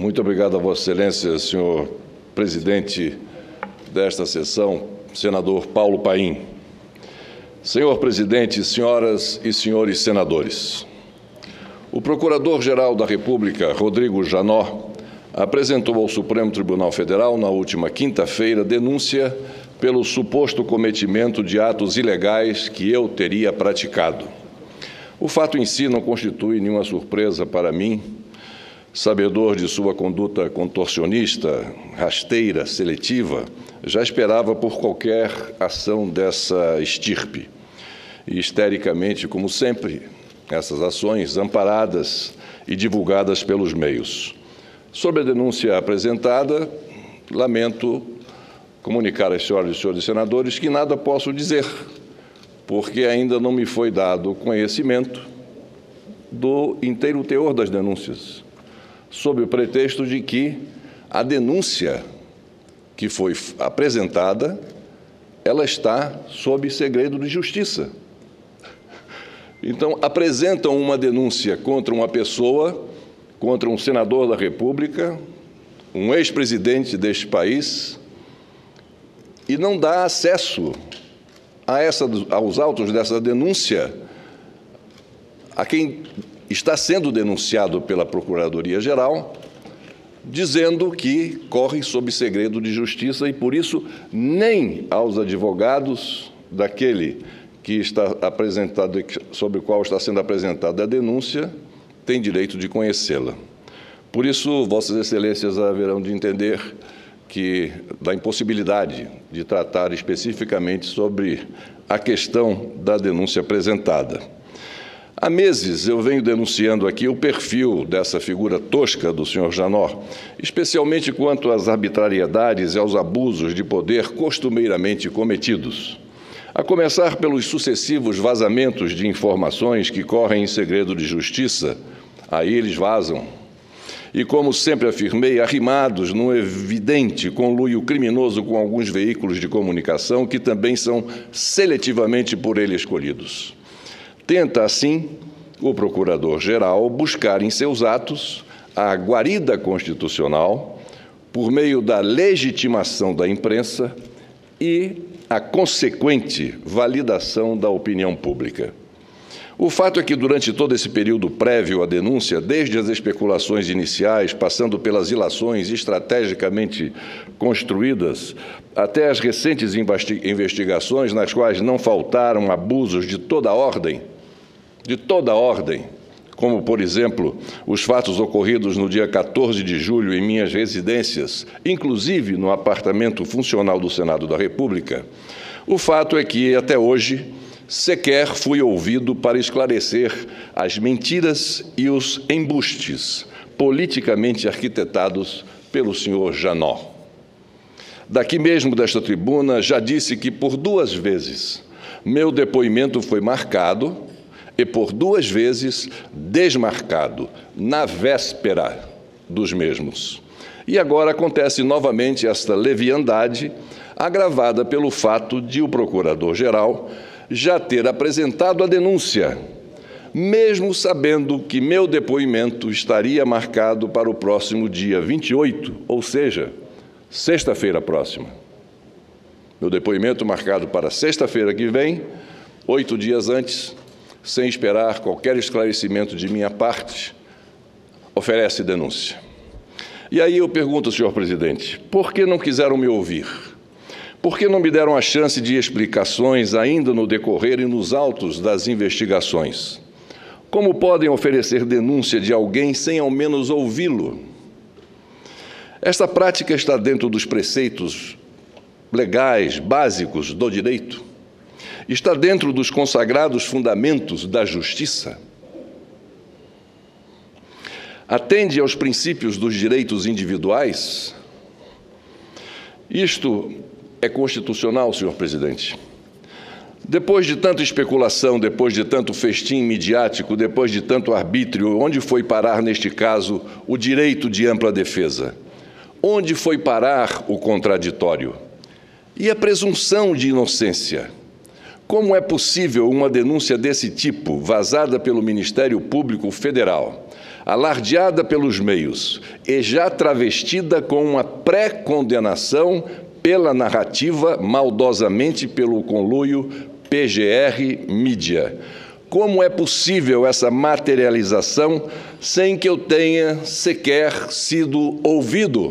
Muito obrigado a Vossa Excelência, senhor presidente desta sessão, senador Paulo Paim. Senhor presidente, senhoras e senhores senadores, o Procurador-Geral da República, Rodrigo Janot, apresentou ao Supremo Tribunal Federal, na última quinta-feira, denúncia pelo suposto cometimento de atos ilegais que eu teria praticado. O fato em si não constitui nenhuma surpresa para mim, sabedor de sua conduta contorcionista, rasteira, seletiva, já esperava por qualquer ação dessa estirpe. E, histericamente, como sempre, essas ações amparadas e divulgadas pelos meios. Sobre a denúncia apresentada, lamento comunicar às senhoras e senhores senadores que nada posso dizer, porque ainda não me foi dado conhecimento do inteiro teor das denúncias, sob o pretexto de que a denúncia que foi apresentada, ela está sob segredo de justiça. Então, apresentam uma denúncia contra uma pessoa, contra um senador da República, um ex-presidente deste país, e não dá acesso aos autos dessa denúncia a quem está sendo denunciado pela Procuradoria-Geral, dizendo que corre sob segredo de justiça e, por isso, nem aos advogados daquele que está apresentado, sobre o qual está sendo apresentada a denúncia, tem direito de conhecê-la. Por isso, Vossas Excelências haverão de entender que da impossibilidade de tratar especificamente sobre a questão da denúncia apresentada. Há meses eu venho denunciando aqui o perfil dessa figura tosca do senhor Janot, especialmente quanto às arbitrariedades e aos abusos de poder costumeiramente cometidos. A começar pelos sucessivos vazamentos de informações que correm em segredo de justiça, aí eles vazam. E, como sempre afirmei, arrimados num evidente conluio criminoso com alguns veículos de comunicação que também são seletivamente por ele escolhidos. Tenta, assim, o Procurador-Geral buscar em seus atos a guarida constitucional por meio da legitimação da imprensa e a consequente validação da opinião pública. O fato é que, durante todo esse período prévio à denúncia, desde as especulações iniciais, passando pelas ilações estrategicamente construídas, até as recentes investigações, nas quais não faltaram abusos de toda ordem, como, por exemplo, os fatos ocorridos no dia 14 de julho em minhas residências, inclusive no apartamento funcional do Senado da República, o fato é que, até hoje, sequer fui ouvido para esclarecer as mentiras e os embustes politicamente arquitetados pelo senhor Janot. Daqui mesmo desta tribuna, já disse que por 2 vezes meu depoimento foi marcado e por 2 vezes desmarcado, na véspera dos mesmos. E agora acontece novamente esta leviandade, agravada pelo fato de o Procurador-Geral já ter apresentado a denúncia, mesmo sabendo que meu depoimento estaria marcado para o próximo dia 28, ou seja, sexta-feira próxima. Meu depoimento marcado para sexta-feira que vem, 8 dias antes, sem esperar qualquer esclarecimento de minha parte, oferece denúncia. E aí eu pergunto, senhor presidente, por que não quiseram me ouvir? Por que não me deram a chance de explicações ainda no decorrer e nos autos das investigações? Como podem oferecer denúncia de alguém sem ao menos ouvi-lo? Esta prática está dentro dos preceitos legais, básicos do direito? Está dentro dos consagrados fundamentos da justiça? Atende aos princípios dos direitos individuais? Isto é constitucional, senhor presidente. Depois de tanta especulação, depois de tanto festim midiático, depois de tanto arbítrio, onde foi parar, neste caso, o direito de ampla defesa? Onde foi parar o contraditório? E a presunção de inocência? Como é possível uma denúncia desse tipo, vazada pelo Ministério Público Federal, alardeada pelos meios e já travestida com uma pré-condenação pela narrativa, maldosamente pelo conluio PGR-Mídia. Como é possível essa materialização sem que eu tenha sequer sido ouvido?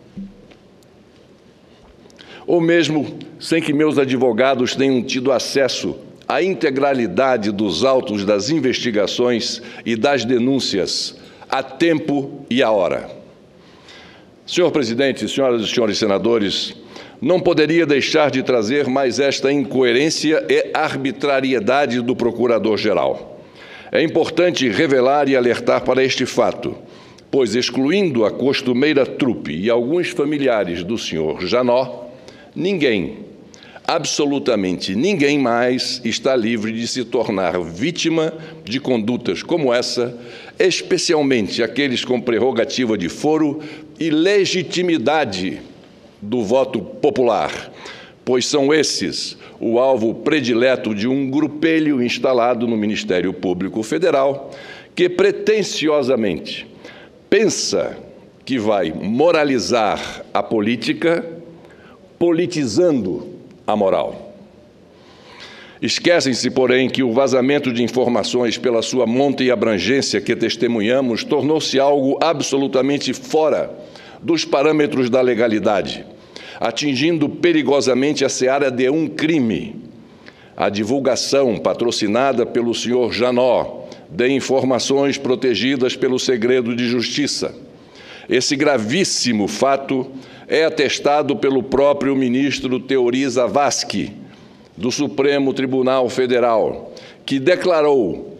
Ou mesmo sem que meus advogados tenham tido acesso à integralidade dos autos das investigações e das denúncias, a tempo e a hora. Senhor presidente, senhoras e senhores senadores, não poderia deixar de trazer mais esta incoerência e arbitrariedade do Procurador-Geral. É importante revelar e alertar para este fato, pois, excluindo a costumeira trupe e alguns familiares do senhor Janot, ninguém, absolutamente ninguém mais está livre de se tornar vítima de condutas como essa, especialmente aqueles com prerrogativa de foro e legitimidade do voto popular, pois são esses o alvo predileto de um grupelho instalado no Ministério Público Federal que pretensiosamente pensa que vai moralizar a política, politizando a moral. Esquecem-se, porém, que o vazamento de informações pela sua monta e abrangência que testemunhamos tornou-se algo absolutamente fora dos parâmetros da legalidade, atingindo perigosamente a seara de um crime. A divulgação, patrocinada pelo senhor Janot, de informações protegidas pelo segredo de justiça. Esse gravíssimo fato é atestado pelo próprio ministro Teori Zavascki, do Supremo Tribunal Federal, que declarou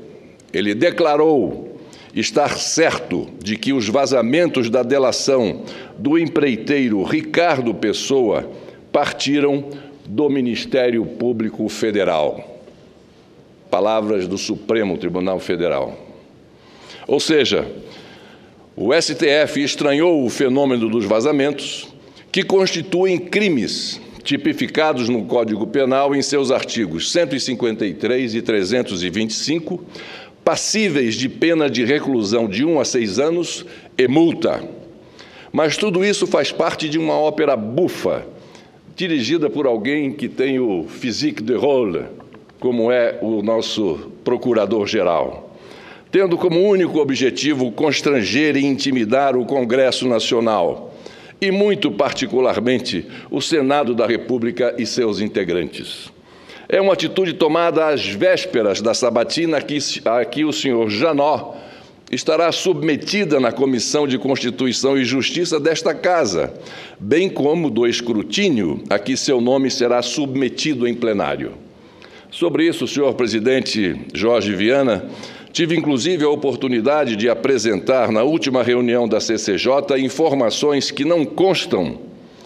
estar certo de que os vazamentos da delação do empreiteiro Ricardo Pessoa partiram do Ministério Público Federal. Palavras do Supremo Tribunal Federal. Ou seja, o STF estranhou o fenômeno dos vazamentos, que constituem crimes tipificados no Código Penal em seus artigos 153 e 325, passíveis de pena de reclusão de 1 a 6 anos e multa. Mas tudo isso faz parte de uma ópera bufa, dirigida por alguém que tem o physique de rôle, como é o nosso Procurador-Geral, tendo como único objetivo constranger e intimidar o Congresso Nacional e, muito particularmente, o Senado da República e seus integrantes. É uma atitude tomada às vésperas da sabatina a que o senhor Janot estará submetida na Comissão de Constituição e Justiça desta Casa, bem como do escrutínio a que seu nome será submetido em plenário. Sobre isso, senhor presidente Jorge Viana, tive inclusive a oportunidade de apresentar na última reunião da CCJ informações que não constam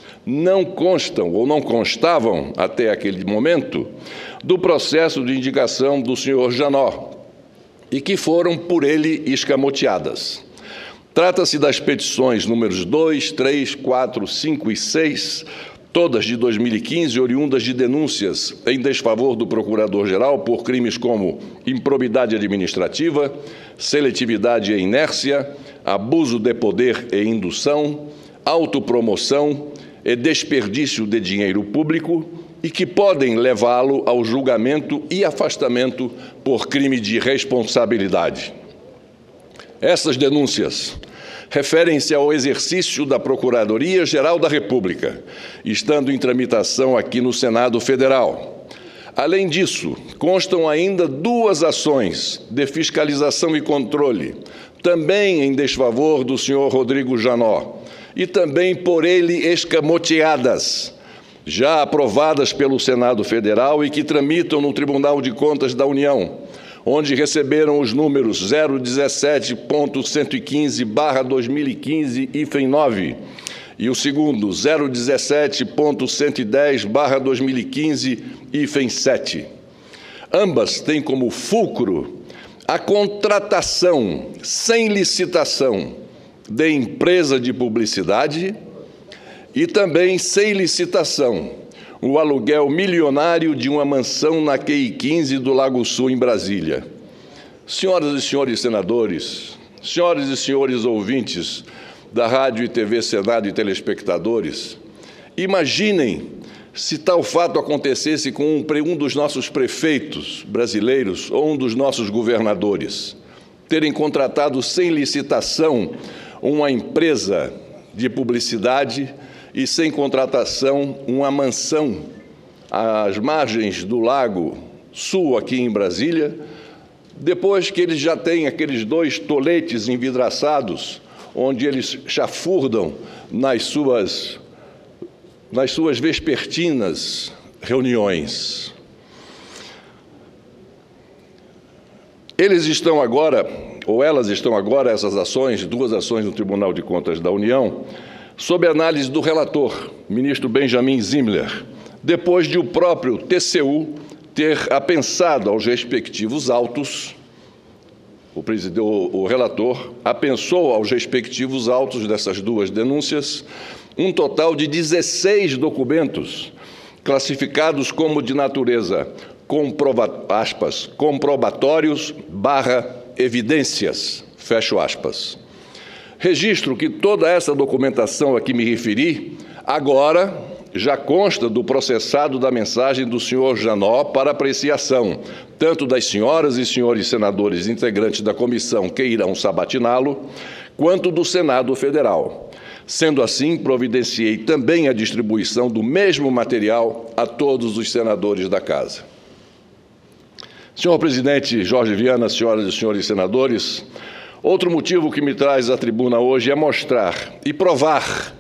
ou não constavam até aquele momento do processo de indicação do senhor Janot e que foram por ele escamoteadas. Trata-se das petições números 2, 3, 4, 5 e 6, todas de 2015, oriundas de denúncias em desfavor do Procurador-Geral por crimes como improbidade administrativa, seletividade e inércia, abuso de poder e indução, autopromoção e desperdício de dinheiro público e que podem levá-lo ao julgamento e afastamento por crime de responsabilidade. Essas denúncias referem-se ao exercício da Procuradoria-Geral da República, estando em tramitação aqui no Senado Federal. Além disso, constam ainda 2 ações de fiscalização e controle, também em desfavor do senhor Rodrigo Janot, e também por ele escamoteadas, já aprovadas pelo Senado Federal e que tramitam no Tribunal de Contas da União, onde receberam os números 017.115/2015, hífen 9, e o segundo 017.110/2015, hífen 7. Ambas têm como fulcro a contratação sem licitação de empresa de publicidade e também sem licitação o aluguel milionário de uma mansão na QI 15 do Lago Sul, em Brasília. Senhoras e senhores senadores, senhoras e senhores ouvintes da Rádio e TV Senado e telespectadores, imaginem se tal fato acontecesse com um dos nossos prefeitos brasileiros ou um dos nossos governadores, terem contratado sem licitação uma empresa de publicidade e sem contratação uma mansão às margens do Lago Sul, aqui em Brasília, depois que eles já têm aqueles 2 toletes envidraçados, onde eles chafurdam nas suas vespertinas reuniões. Eles estão agora, ou elas estão agora, essas ações, 2 ações no Tribunal de Contas da União, sob análise do relator, ministro Benjamin Zimler, depois de o próprio TCU ter apensado aos respectivos autos, o relator apensou aos respectivos autos dessas 2 denúncias um total de 16 documentos classificados como de natureza comprobatórios/evidências, fecho aspas. Registro que toda essa documentação a que me referi agora já consta do processado da mensagem do senhor Janot para apreciação, tanto das senhoras e senhores senadores integrantes da comissão que irão sabatiná-lo, quanto do Senado Federal. Sendo assim, providenciei também a distribuição do mesmo material a todos os senadores da Casa. Senhor presidente Jorge Viana, senhoras e senhores senadores, outro motivo que me traz à tribuna hoje é mostrar e provar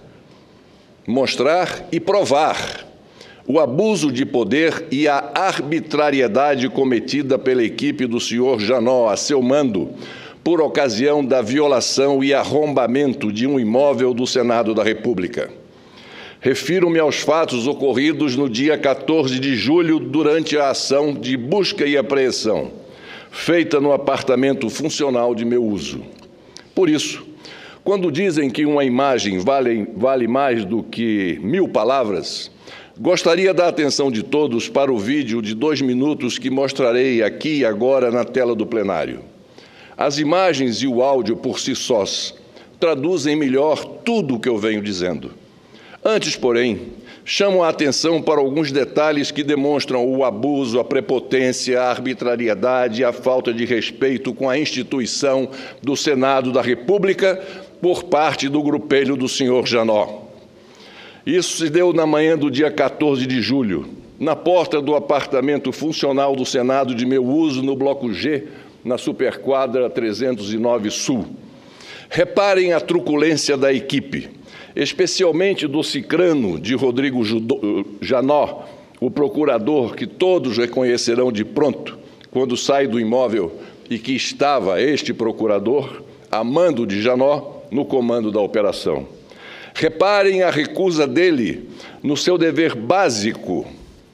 o abuso de poder e a arbitrariedade cometida pela equipe do senhor Janot a seu mando, por ocasião da violação e arrombamento de um imóvel do Senado da República. Refiro-me aos fatos ocorridos no dia 14 de julho, durante a ação de busca e apreensão, feita no apartamento funcional de meu uso. Por isso, quando dizem que uma imagem vale mais do que 1000 palavras, gostaria da atenção de todos para o vídeo de 2 minutos que mostrarei aqui e agora na tela do plenário. As imagens e o áudio por si sós traduzem melhor tudo o que eu venho dizendo. Antes, porém, chamo a atenção para alguns detalhes que demonstram o abuso, a prepotência, a arbitrariedade e a falta de respeito com a instituição do Senado da República por parte do grupelho do senhor Janot. Isso se deu na manhã do dia 14 de julho, na porta do apartamento funcional do Senado de meu uso, no Bloco G, na Superquadra 309 Sul. Reparem a truculência da equipe, especialmente do cicrano de Rodrigo Janot, o procurador que todos reconhecerão de pronto quando sai do imóvel e que estava este procurador, a mando de Janot, no comando da operação. Reparem a recusa dele no seu dever básico,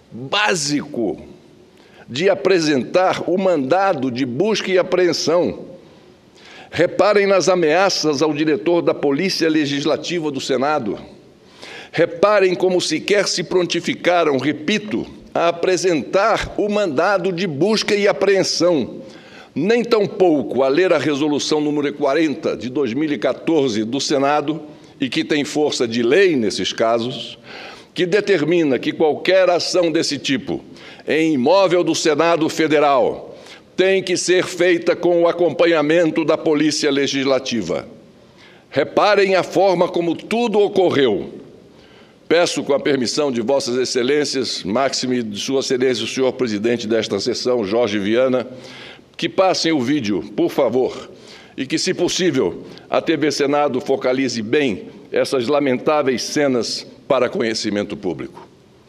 de apresentar o mandado de busca e apreensão. Reparem nas ameaças ao diretor da Polícia Legislativa do Senado. Reparem como sequer se prontificaram, repito, a apresentar o mandado de busca e apreensão, nem tampouco a ler a resolução número 40 de 2014 do Senado, e que tem força de lei nesses casos, que determina que qualquer ação desse tipo em imóvel do Senado Federal tem que ser feita com o acompanhamento da Polícia Legislativa. Reparem a forma como tudo ocorreu. Peço, com a permissão de Vossas Excelências, máxime de Sua Excelência, o senhor presidente desta sessão, Jorge Viana, que passem o vídeo, por favor, e que, se possível, a TV Senado focalize bem essas lamentáveis cenas para conhecimento público.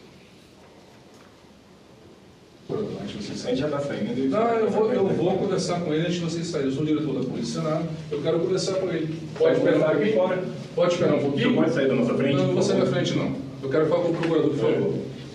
Já está saindo. Não, eu vou conversar com ele antes de vocês saírem. Eu sou o diretor da Polícia Senado, eu quero conversar com ele. Pode esperar aqui fora? Pode esperar um pouquinho? Você pode sair da nossa frente? Não, não vou sair da frente, não. Eu quero falar com o procurador, por favor.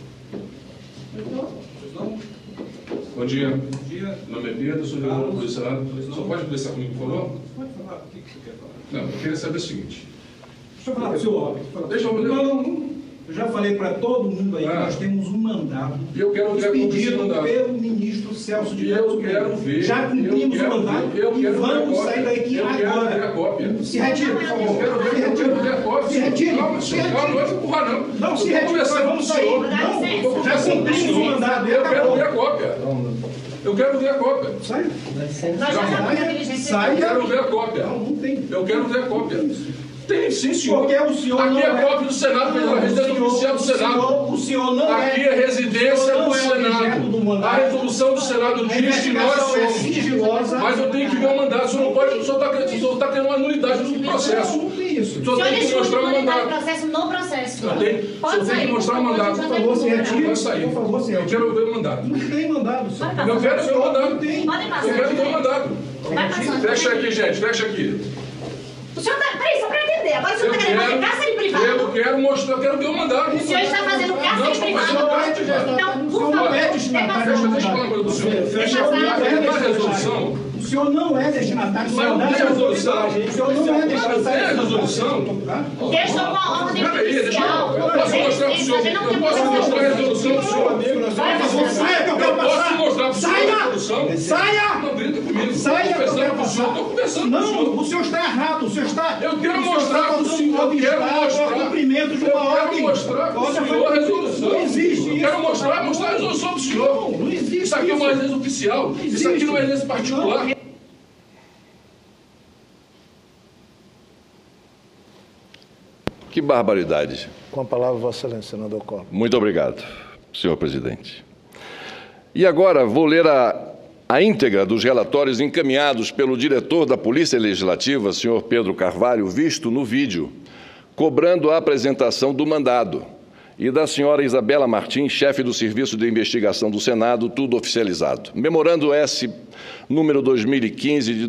Bom dia. Bom dia. Meu nome é Pedro, sou o diretor da Polícia Senado. Só pode conversar comigo, por favor? Pode falar. O que você quer falar? Não, eu queria saber o seguinte. Deixa eu falar com o senhor. Deixa eu... Eu já falei para todo mundo aí que nós temos um mandado pedido pelo ministro Celso de Mello. Eu quero ver. Já cumprimos o mandado e vamos sair daqui agora. Se retire, por favor. Eu quero ver a cópia. Se retire. Calma, não vai empurrar, não. Não, se retire, vamos sair. Não, já cumprimos o mandado. Eu quero ver a cópia. Eu quero ver a cópia. Sai. Nós já estamos na diligência. Sai. Eu quero ver a cópia. Não tem. Eu quero ver a cópia. Tem sim, senhor. Porque o senhor aqui não é a cópia do Senado, pela residência oficial do Senado. O senhor não aqui é residência do Senado. A resolução do Senado diz que nós somos. Mas eu tenho que ver o mandato. O senhor não pode. O senhor está tendo uma nulidade no processo. Não tem isso. O senhor tem que mostrar o mandato. Processo no processo. O senhor tem que mostrar o mandato. Por favor, se retire. Vai sair. Por favor, se retire. Eu quero ver o mandato. Não tem mandado, senhor. Eu quero ver o mandato. Podem passar. Eu quero ver o mandato. Vai passando. Fecha aqui, gente. Fecha aqui. O senhor está... Peraí, só para entender. Agora o senhor está querendo fazer cárcere privado. Eu quero mostrar, eu quero ver o mandato. O senhor está fazendo cárcere privado. Então, por favor, deixa eu falar uma coisa do senhor. Na resolução... O senhor não é destinatário do Mas não tem resolução. O senhor não é destinatário. Tem a resolução. eu estou com a ordem judicial. Eu posso mostrar para o senhor. Eu posso mostrar a resolução para o senhor. Saia que eu quero passar. Posso mostrar para o senhor a resolução? Saia! Não grita comigo. Saia que eu quero passar. Estou conversando com o senhor. Não, o senhor está errado. O senhor está... Eu quero mostrar para o senhor. Eu quero mostrar. Cumprimento de uma ordem. Eu quero mostrar para o senhor a resolução. Não existe isso. Eu quero mostrar a resolução para o senhor. Não existe isso. Aqui é uma residência oficial. Isso aqui não é residência particular. Que barbaridade. Com a palavra, Vossa Excelência, senador Collor. Muito obrigado, senhor presidente. E agora vou ler a íntegra dos relatórios encaminhados pelo diretor da Polícia Legislativa, senhor Pedro Carvalho, visto no vídeo, cobrando a apresentação do mandado, e da senhora Isabela Martins, chefe do Serviço de Investigação do Senado, tudo oficializado. Memorando S, número 2015, de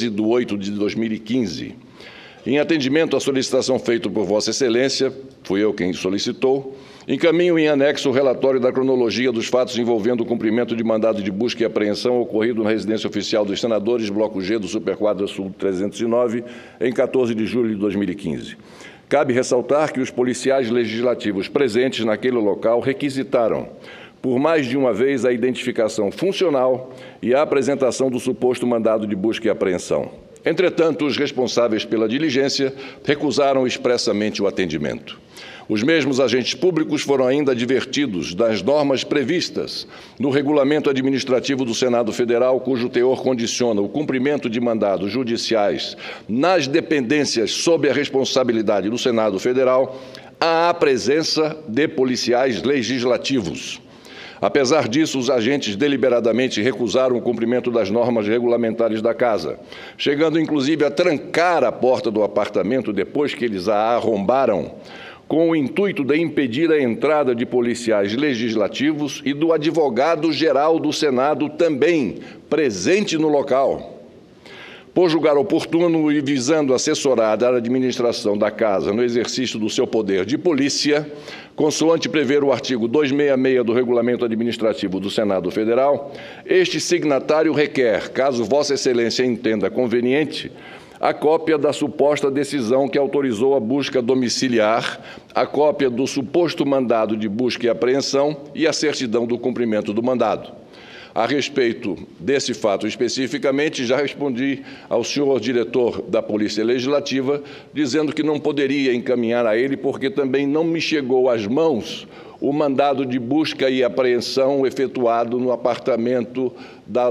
12/8/2015. Em atendimento à solicitação feita por Vossa Excelência, fui eu quem solicitou, encaminho em anexo o relatório da cronologia dos fatos envolvendo o cumprimento de mandado de busca e apreensão ocorrido na residência oficial dos senadores, Bloco G do Superquadra Sul 309, em 14 de julho de 2015. Cabe ressaltar que os policiais legislativos presentes naquele local requisitaram, por mais de uma vez, a identificação funcional e a apresentação do suposto mandado de busca e apreensão. Entretanto, os responsáveis pela diligência recusaram expressamente o atendimento. Os mesmos agentes públicos foram ainda advertidos das normas previstas no Regulamento Administrativo do Senado Federal, cujo teor condiciona o cumprimento de mandados judiciais nas dependências sob a responsabilidade do Senado Federal à presença de policiais legislativos. Apesar disso, os agentes deliberadamente recusaram o cumprimento das normas regulamentares da Casa, chegando inclusive a trancar a porta do apartamento depois que eles a arrombaram, com o intuito de impedir a entrada de policiais legislativos e do advogado-geral do Senado também presente no local. Por julgar oportuno e visando assessorar a administração da Casa no exercício do seu poder de polícia, consoante prever o artigo 266 do Regulamento Administrativo do Senado Federal, este signatário requer, caso Vossa Excelência entenda conveniente, a cópia da suposta decisão que autorizou a busca domiciliar, a cópia do suposto mandado de busca e apreensão e a certidão do cumprimento do mandado. A respeito desse fato especificamente, já respondi ao senhor diretor da Polícia Legislativa, dizendo que não poderia encaminhar a ele, porque também não me chegou às mãos o mandado de busca e apreensão efetuado no apartamento da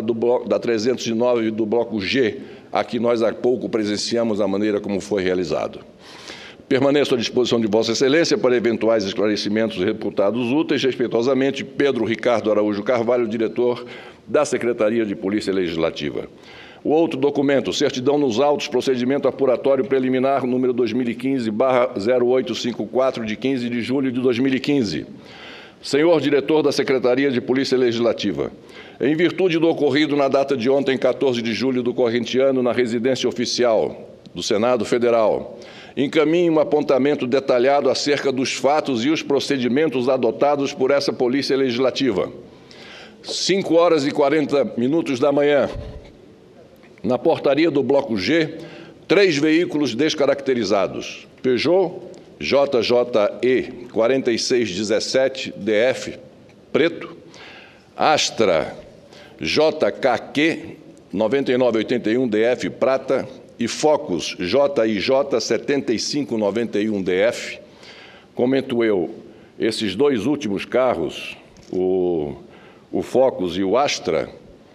309 do Bloco G, a que nós há pouco presenciamos a maneira como foi realizado. Permaneço à disposição de Vossa Excelência para eventuais esclarecimentos reputados úteis. Respeitosamente, Pedro Ricardo Araújo Carvalho, diretor da Secretaria de Polícia Legislativa. O outro documento, certidão nos autos, procedimento apuratório preliminar, número 2015/0854, de 15 de julho de 2015. Senhor diretor da Secretaria de Polícia Legislativa, em virtude do ocorrido na data de ontem, 14 de julho do corrente ano, na residência oficial do Senado Federal, encaminhe um apontamento detalhado acerca dos fatos e os procedimentos adotados por essa Polícia Legislativa. 5h40 da manhã, na portaria do Bloco G, 3 veículos descaracterizados, Peugeot, JJE 4617 DF preto, Astra JKQ 9981 DF prata e Focus JIJ 7591 DF. Comento eu, esses dois últimos carros, o Focus e o Astra,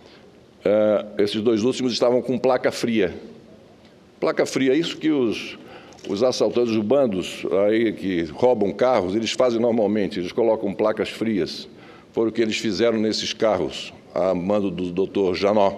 esses dois últimos estavam com placa fria. Placa fria, isso que os assaltantes, os bandos aí que roubam carros, eles fazem normalmente, eles colocam placas frias. Foi o que eles fizeram nesses carros, a mando do Dr. Janó.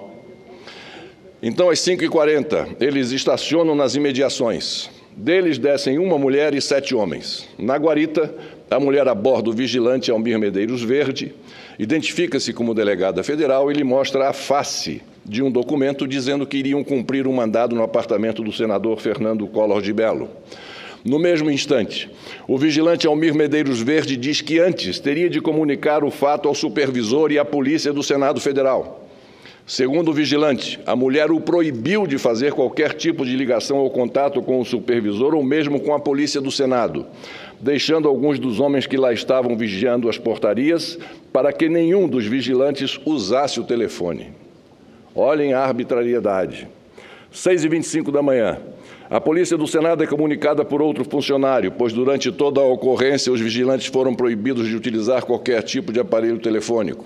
Então, às 5h40, eles estacionam nas imediações. Deles descem uma mulher e 7 homens. Na guarita, a mulher aborda o vigilante Almir Medeiros Verde, identifica-se como delegada federal e lhe mostra a face de um documento dizendo que iriam cumprir um mandado no apartamento do senador Fernando Collor de Mello. No mesmo instante, o vigilante Almir Medeiros Verde diz que antes teria de comunicar o fato ao supervisor e à polícia do Senado Federal. Segundo o vigilante, a mulher o proibiu de fazer qualquer tipo de ligação ou contato com o supervisor ou mesmo com a polícia do Senado, deixando alguns dos homens que lá estavam vigiando as portarias para que nenhum dos vigilantes usasse o telefone. Olhem a arbitrariedade. 6h25 da manhã. A polícia do Senado é comunicada por outro funcionário, pois durante toda a ocorrência os vigilantes foram proibidos de utilizar qualquer tipo de aparelho telefônico.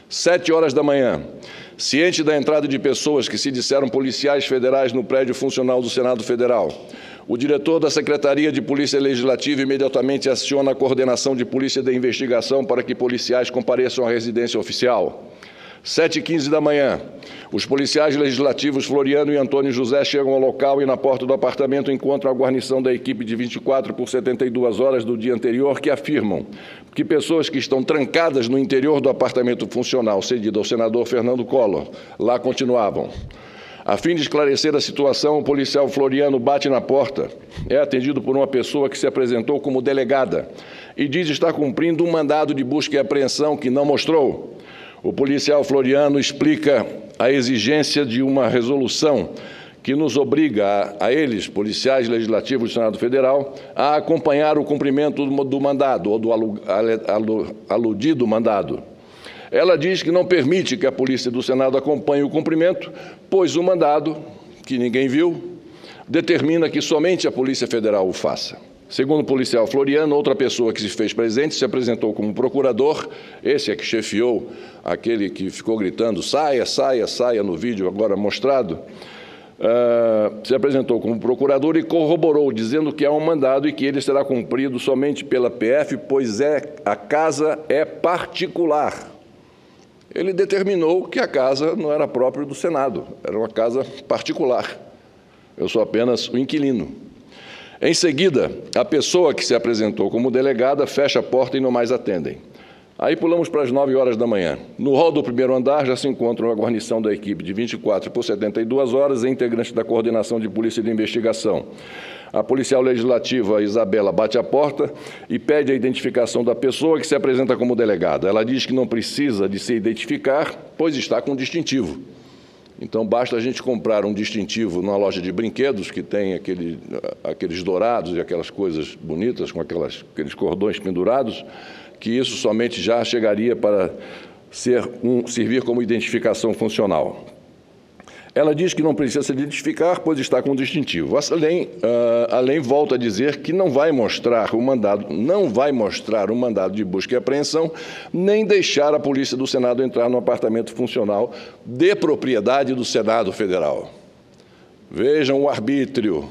7h da manhã. Ciente da entrada de pessoas que se disseram policiais federais no prédio funcional do Senado Federal, o diretor da Secretaria de Polícia Legislativa imediatamente aciona a coordenação de polícia de investigação para que policiais compareçam à residência oficial. 7h15 da manhã, os policiais legislativos Floriano e Antônio José chegam ao local e na porta do apartamento encontram a guarnição da equipe de 24 por 72 horas do dia anterior que afirmam que pessoas que estão trancadas no interior do apartamento funcional cedido ao senador Fernando Collor lá continuavam. A fim de esclarecer a situação, o policial Floriano bate na porta, é atendido por uma pessoa que se apresentou como delegada e diz estar cumprindo um mandado de busca e apreensão que não mostrou. O policial Floriano explica a exigência de uma resolução que nos obriga a eles, policiais legislativos do Senado Federal, a acompanhar o cumprimento do mandado ou do aludido mandado. Ela diz que não permite que a polícia do Senado acompanhe o cumprimento, pois o mandado, que ninguém viu, determina que somente a Polícia Federal o faça. Segundo o policial Floriano, outra pessoa que se fez presente se apresentou como procurador, esse é que chefiou aquele que ficou gritando, saia, saia, saia, no vídeo agora mostrado, se apresentou como procurador e corroborou, dizendo que há um mandado e que ele será cumprido somente pela PF, pois a casa é particular. Ele determinou que a casa não era própria do Senado, era uma casa particular. Eu sou apenas o inquilino. Em seguida, a pessoa que se apresentou como delegada fecha a porta e não mais atendem. Aí pulamos para as 9h da manhã. No hall do primeiro andar já se encontra a guarnição da equipe de 24 por 72 horas e integrantes da coordenação de polícia de investigação. A policial legislativa Isabela bate a porta e pede a identificação da pessoa que se apresenta como delegada. Ela diz que não precisa de se identificar, pois está com distintivo. Então, basta a gente comprar um distintivo numa loja de brinquedos que tem aqueles dourados e aquelas coisas bonitas com aqueles cordões pendurados, que isso somente já chegaria para servir como identificação funcional. Ela diz que não precisa se identificar, pois está com distintivo. Além, volta a dizer que não vai mostrar o mandado de busca e apreensão, nem deixar a Polícia do Senado entrar no apartamento funcional de propriedade do Senado Federal. Vejam o arbítrio.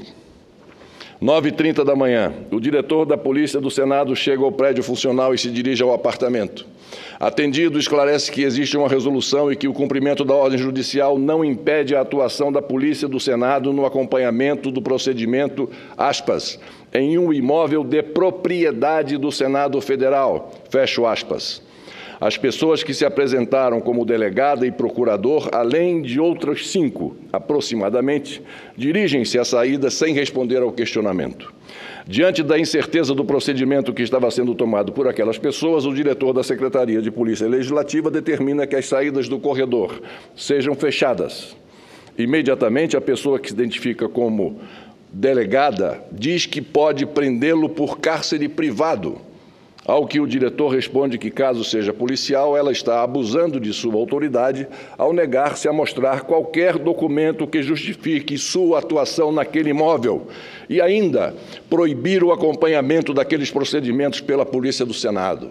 9h30 da manhã, o diretor da Polícia do Senado chega ao prédio funcional e se dirige ao apartamento. Atendido, esclarece que existe uma resolução e que o cumprimento da ordem judicial não impede a atuação da Polícia do Senado no acompanhamento do procedimento, aspas, em um imóvel de propriedade do Senado Federal, fecho aspas. As pessoas que se apresentaram como delegada e procurador, além de outras 5, aproximadamente, dirigem-se à saída sem responder ao questionamento. Diante da incerteza do procedimento que estava sendo tomado por aquelas pessoas, o diretor da Secretaria de Polícia Legislativa determina que as saídas do corredor sejam fechadas. Imediatamente, a pessoa que se identifica como delegada diz que pode prendê-lo por cárcere privado, ao que o diretor responde que, caso seja policial, ela está abusando de sua autoridade ao negar-se a mostrar qualquer documento que justifique sua atuação naquele imóvel e ainda proibir o acompanhamento daqueles procedimentos pela Polícia do Senado.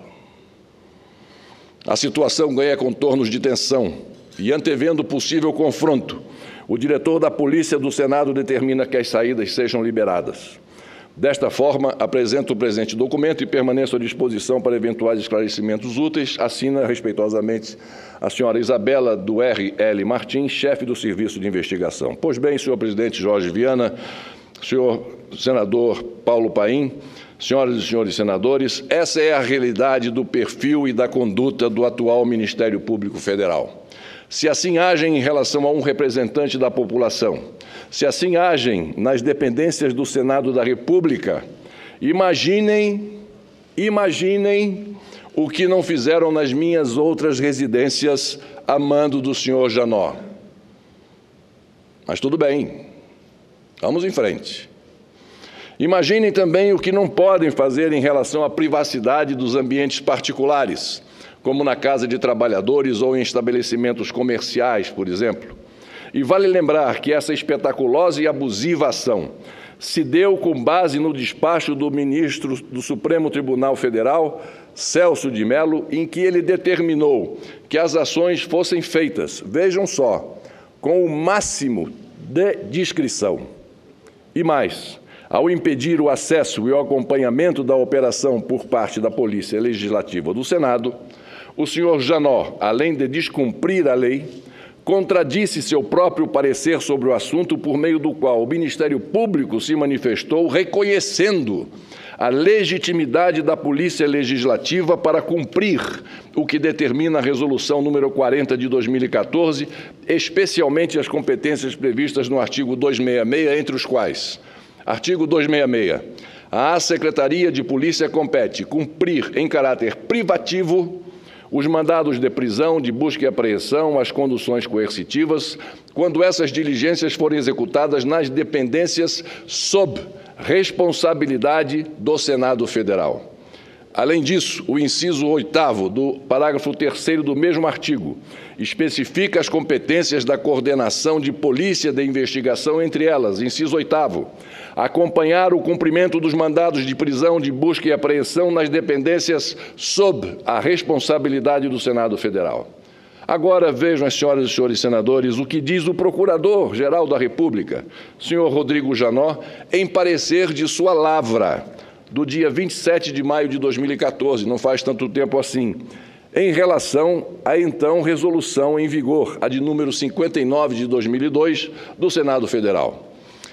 A situação ganha contornos de tensão e, antevendo possível confronto, o diretor da Polícia do Senado determina que as saídas sejam liberadas. Desta forma, apresento o presente documento e permaneço à disposição para eventuais esclarecimentos úteis. Assina respeitosamente a senhora Isabela do R.L. Martins, chefe do Serviço de Investigação. Pois bem, senhor presidente Jorge Viana, senhor senador Paulo Paim, senhoras e senhores senadores, essa é a realidade do perfil e da conduta do atual Ministério Público Federal. Se assim agem em relação a um representante da população, se assim agem nas dependências do Senado da República, imaginem o que não fizeram nas minhas outras residências a mando do senhor Janot. Mas tudo bem, vamos em frente. Imaginem também o que não podem fazer em relação à privacidade dos ambientes particulares, como na casa de trabalhadores ou em estabelecimentos comerciais, por exemplo. E vale lembrar que essa espetaculosa e abusiva ação se deu com base no despacho do ministro do Supremo Tribunal Federal, Celso de Mello, em que ele determinou que as ações fossem feitas, vejam só, com o máximo de discrição. E mais, ao impedir o acesso e o acompanhamento da operação por parte da Polícia Legislativa do Senado, o senhor Janot, além de descumprir a lei, contradisse seu próprio parecer sobre o assunto, por meio do qual o Ministério Público se manifestou reconhecendo a legitimidade da Polícia Legislativa para cumprir o que determina a Resolução número 40 de 2014, especialmente as competências previstas no artigo 266, entre os quais: artigo 266. À Secretaria de Polícia compete cumprir em caráter privativo os mandados de prisão, de busca e apreensão, as conduções coercitivas, quando essas diligências forem executadas nas dependências sob responsabilidade do Senado Federal. Além disso, o inciso 8º do parágrafo 3º do mesmo artigo especifica as competências da coordenação de polícia de investigação, entre elas, inciso 8º, acompanhar o cumprimento dos mandados de prisão, de busca e apreensão nas dependências sob a responsabilidade do Senado Federal. Agora vejam, as senhoras e senhores senadores, o que diz o Procurador-Geral da República, senhor Rodrigo Janot, em parecer de sua lavra, do dia 27 de maio de 2014, não faz tanto tempo assim, em relação à então resolução em vigor, a de número 59 de 2002, do Senado Federal.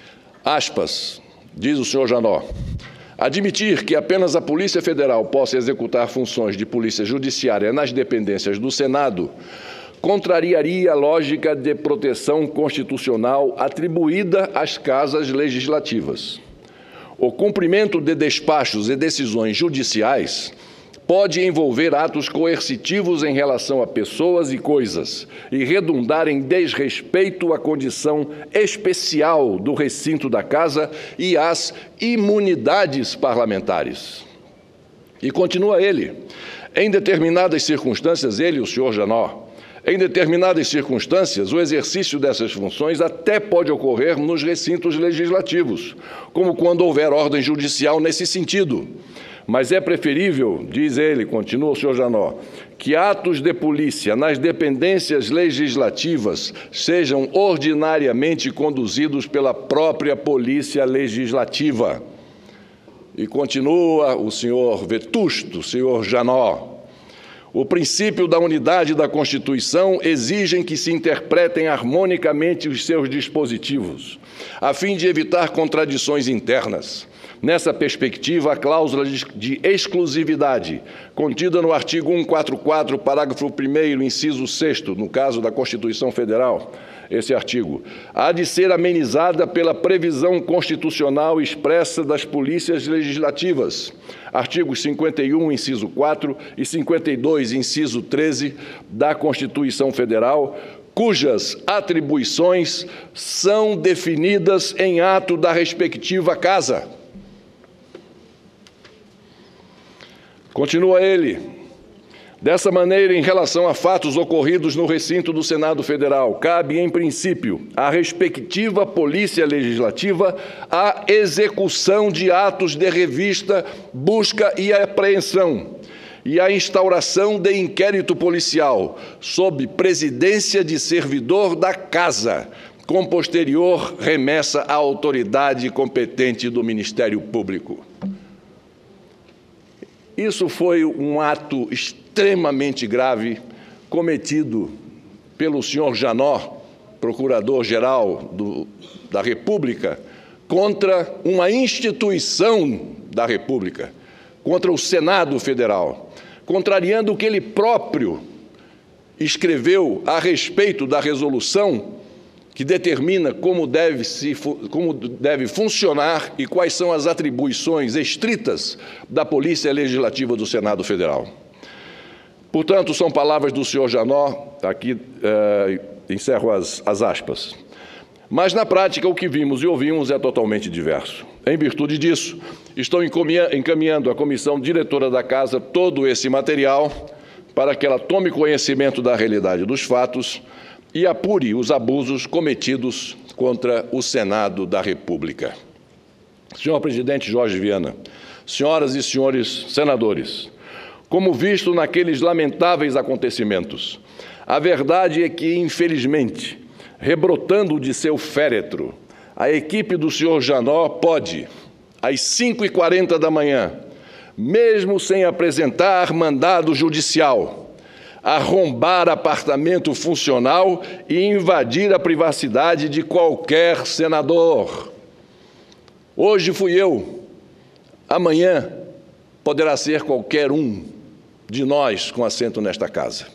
Aspas, diz o senhor Janot: admitir que apenas a Polícia Federal possa executar funções de polícia judiciária nas dependências do Senado contrariaria a lógica de proteção constitucional atribuída às casas legislativas. O cumprimento de despachos e decisões judiciais pode envolver atos coercitivos em relação a pessoas e coisas e redundar em desrespeito à condição especial do recinto da Casa e às imunidades parlamentares. E continua ele: em determinadas circunstâncias, ele, o senhor Janot, em determinadas circunstâncias, o exercício dessas funções até pode ocorrer nos recintos legislativos, como quando houver ordem judicial nesse sentido. Mas é preferível, diz ele, continua o senhor Janot, que atos de polícia nas dependências legislativas sejam ordinariamente conduzidos pela própria Polícia Legislativa. E continua o senhor vetusto, o senhor Janot: o princípio da unidade da Constituição exige que se interpretem harmonicamente os seus dispositivos, a fim de evitar contradições internas. Nessa perspectiva, a cláusula de exclusividade, contida no artigo 144, parágrafo 1º, inciso 6º, no caso da Constituição Federal, esse artigo, há de ser amenizada pela previsão constitucional expressa das polícias legislativas, artigos 51, inciso 4 e 52, inciso 13 da Constituição Federal, cujas atribuições são definidas em ato da respectiva casa. Continua ele. Dessa maneira, em relação a fatos ocorridos no recinto do Senado Federal, cabe, em princípio, à respectiva Polícia Legislativa a execução de atos de revista, busca e apreensão e a instauração de inquérito policial sob presidência de servidor da Casa, com posterior remessa à autoridade competente do Ministério Público. Isso foi um ato extremamente grave cometido pelo senhor Janot, Procurador-Geral da República, contra uma instituição da República, contra o Senado Federal, contrariando o que ele próprio escreveu a respeito da resolução que determina como deve funcionar e quais são as atribuições estritas da Polícia Legislativa do Senado Federal. Portanto, são palavras do senhor Janot, aqui encerro as aspas. Mas, na prática, o que vimos e ouvimos é totalmente diverso. Em virtude disso, estou encaminhando à comissão diretora da Casa todo esse material para que ela tome conhecimento da realidade dos fatos e apure os abusos cometidos contra o Senado da República. Senhor presidente Jorge Viana, senhoras e senhores senadores, como visto naqueles lamentáveis acontecimentos, a verdade é que, infelizmente, rebrotando de seu féretro, a equipe do senhor Janot pode, às 5h40 da manhã, mesmo sem apresentar mandado judicial, arrombar apartamento funcional e invadir a privacidade de qualquer senador. Hoje fui eu, amanhã poderá ser qualquer um de nós com assento nesta casa.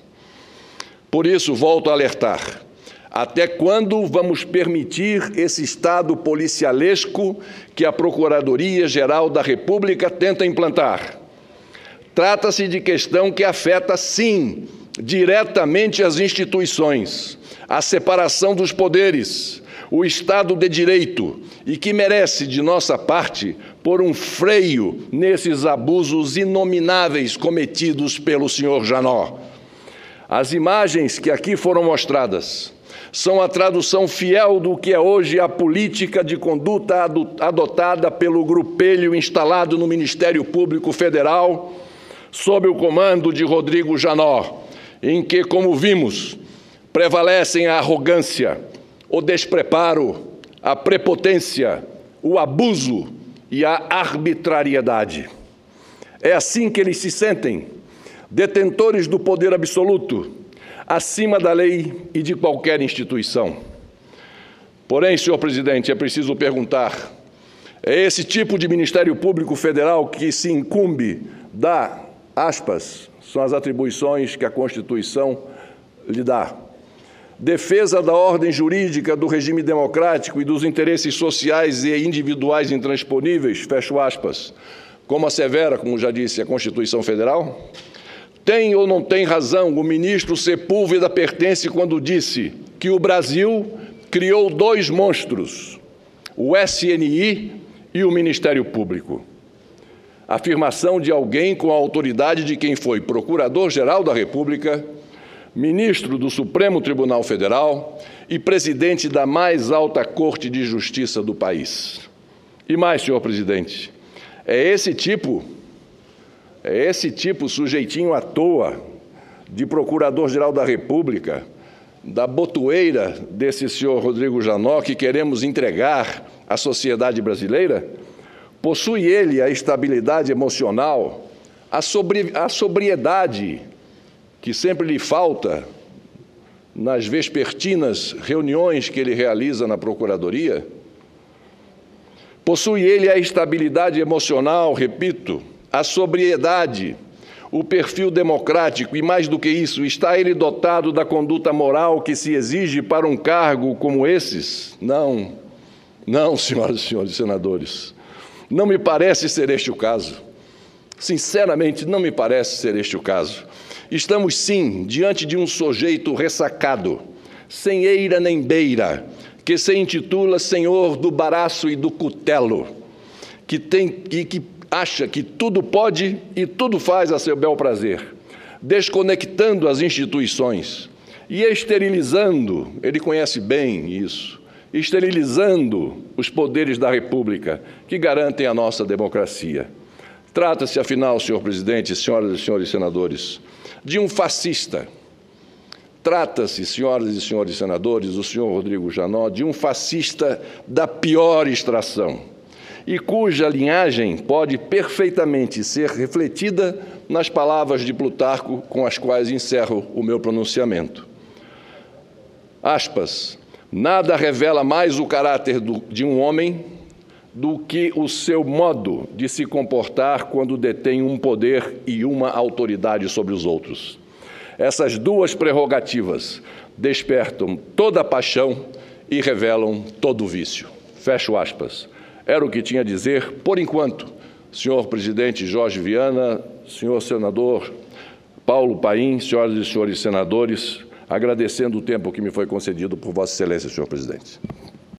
Por isso, volto a alertar. Até quando vamos permitir esse estado policialesco que a Procuradoria-Geral da República tenta implantar? Trata-se de questão que afeta, sim, diretamente as instituições, a separação dos poderes, o Estado de Direito e que merece, de nossa parte, pôr um freio nesses abusos inomináveis cometidos pelo senhor Janot. As imagens que aqui foram mostradas são a tradução fiel do que é hoje a política de conduta adotada pelo grupelho instalado no Ministério Público Federal, sob o comando de Rodrigo Janot, em que, como vimos, prevalecem a arrogância, o despreparo, a prepotência, o abuso e a arbitrariedade. É assim que eles se sentem, detentores do poder absoluto, acima da lei e de qualquer instituição. Porém, senhor presidente, é preciso perguntar, é esse tipo de Ministério Público Federal que se incumbe da, aspas, são as atribuições que a Constituição lhe dá, defesa da ordem jurídica, do regime democrático e dos interesses sociais e individuais intransponíveis, fecho aspas, como assevera, como já disse, a Constituição Federal? Tem ou não tem razão o ministro Sepúlveda Pertence quando disse que o Brasil criou dois monstros, o SNI e o Ministério Público? Afirmação de alguém com a autoridade de quem foi Procurador-Geral da República, ministro do Supremo Tribunal Federal e presidente da mais alta Corte de Justiça do país. E mais, senhor presidente, é esse tipo sujeitinho à toa de Procurador-Geral da República, da botoeira desse senhor Rodrigo Janot, que queremos entregar à sociedade brasileira? Possui ele a estabilidade emocional, a sobriedade que sempre lhe falta nas vespertinas reuniões que ele realiza na Procuradoria? Possui ele a estabilidade emocional, repito, a sobriedade, o perfil democrático e, mais do que isso, está ele dotado da conduta moral que se exige para um cargo como esses? Não, não, senhoras e senhores senadores. Não me parece ser este o caso. Sinceramente, não me parece ser este o caso. Estamos, sim, diante de um sujeito ressacado, sem eira nem beira, que se intitula senhor do baraço e do cutelo, que acha que tudo pode e tudo faz a seu bel prazer, desconectando as instituições e esterilizando, ele conhece bem isso, esterilizando os poderes da República que garantem a nossa democracia. Trata-se, afinal, senhor presidente, senhoras e senhores senadores, de um fascista. Trata-se, senhoras e senhores senadores, o senhor Rodrigo Janot, de um fascista da pior extração e cuja linhagem pode perfeitamente ser refletida nas palavras de Plutarco com as quais encerro o meu pronunciamento. Aspas, nada revela mais o caráter de um homem do que o seu modo de se comportar quando detém um poder e uma autoridade sobre os outros. Essas duas prerrogativas despertam toda a paixão e revelam todo o vício. Fecho aspas. Era o que tinha a dizer, por enquanto, senhor presidente Jorge Viana, senhor senador Paulo Paim, senhoras e senhores senadores, agradecendo o tempo que me foi concedido por Vossa Excelência, senhor presidente.